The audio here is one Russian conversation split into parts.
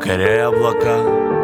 покоряя облака.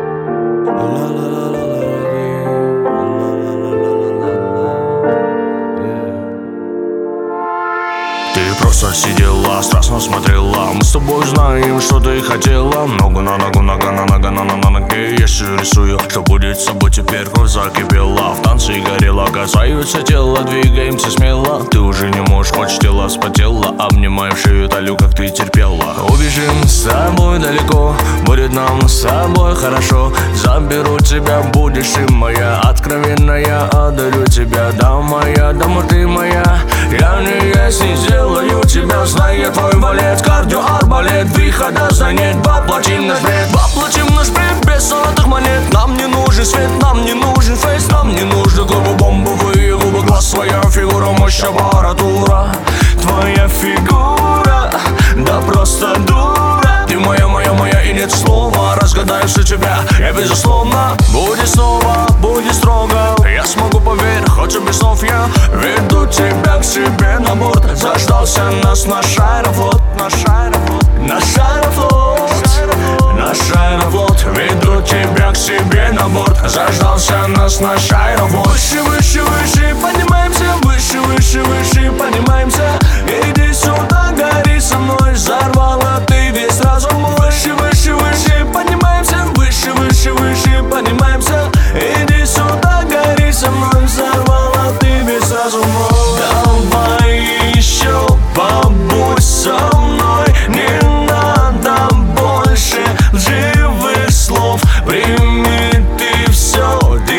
Ты просто сидела, страстно смотрела. Мы с тобой знаем, что ты хотела. Ногу на ногу, нога на нога, на ноге. Я рисую, что будет с тобой теперь. Кровь закипела, в танце горела. Касаются тела, двигаемся смело. Ты уже не можешь, хочешь, тело вспотело. Обнимаю в шею, талию, как ты терпела. Убежим с тобой далеко, будет нам с тобой хорошо. Заберу тебя, будешь и моя. Откровенная, одарю тебя, да моя, дома ты моя. Я не сделаю тебя, зная твой балет. Кардио-арбалет, выхода за нет. Воплотим наш бред без золотых монет. Нам не нужен свет, нам не нужен фейс. Нам не нужны губы, бомбовые губы, глаз, своя фигура, мощь, аппаратура. Твоя фигура, да просто дура. Ты моя, моя, моя, и нет слова. Разгадаю все тебя, я безусловно. Будет снова, будет строго. Я смогу, поверь, хоть и без слов. Я веду тебя к себе на борт. Заждался нас наш аэрофлот, наш аэрофлот, наш аэрофлот, наш аэрофлот. Веду тебя к себе на борт. Заждался нас наш аэрофлот. Выше, выше, выше, поднимаемся. Выше, выше, выше, поднимаемся. Иди сюда, гори со мной. Взорвала ты весь разум. Выше, выше, выше, поднимаемся. Выше, выше, выше, поднимаемся. Иди сюда, гори со мной. Взорвала ты весь разум. Давай еще побудь со мной. Не надо больше живых слов. Прими ты все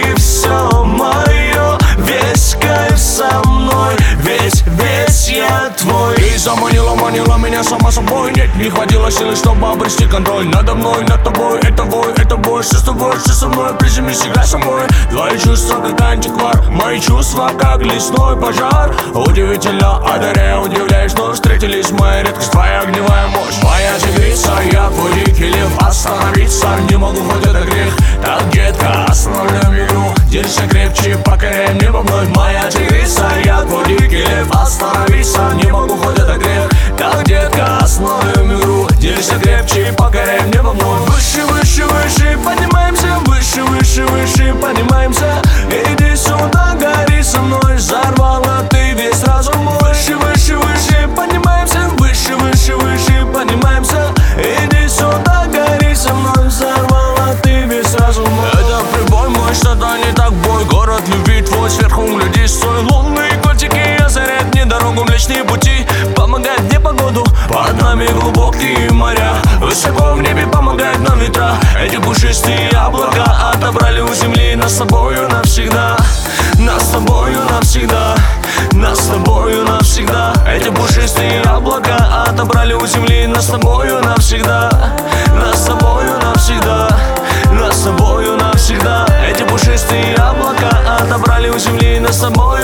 мое. Весь кайф со мной, весь я твой. Ты заманила, манила меня сама собой. Нет, не хватило силы, чтобы обрести контроль надо мной, над тобой. Это бой, что с тобой, что со мной. Приземлись, играй со мной. Твои чувства как антиквар, мои чувства как лесной пожар. Удивительно, одаряя, удивляешь, но встретились. Моя редкость, твоя огневая мощь. Моя тигрица, я твой дикий лев. Остановиться не могу, хоть это грех. Так, детка, остановим игру. Держи крепче, покоряем небо вновь. Моя тигрица, я твой дикий лев. Остановиться не могу, хоть это грех. Так, детка, остановим игру. Держи крепче, покоряем небо вновь. Выше, выше, выше, поднимаемся. Выше, выше, выше, поднимаемся. Иди сюда, гори со мной. Взорвала ты весь разум. Выше, выше, выше, поднимаемся. Выше, выше, выше, поднимаемся. Иди сюда, гори со мной. Взорвала ты весь разум. Это прибой мой, что-то не так, бой. Город любви твой, сверху гляди, стой. Лунные котики озаряют мне дорогу. Млечные пути помогают мне погоду. Под нами глубокие моря. Высоко в небе помогают нам ветра. Эти пушистые облака отобрали у земли нас с тобою навсегда. Нас с тобою навсегда. Нас с тобою навсегда. Эти пушистые облака отобрали у земли нас с тобою навсегда. Нас с тобою навсегда. Нас с тобою навсегда. Эти пушистые облака отобрали у земли нас с тобою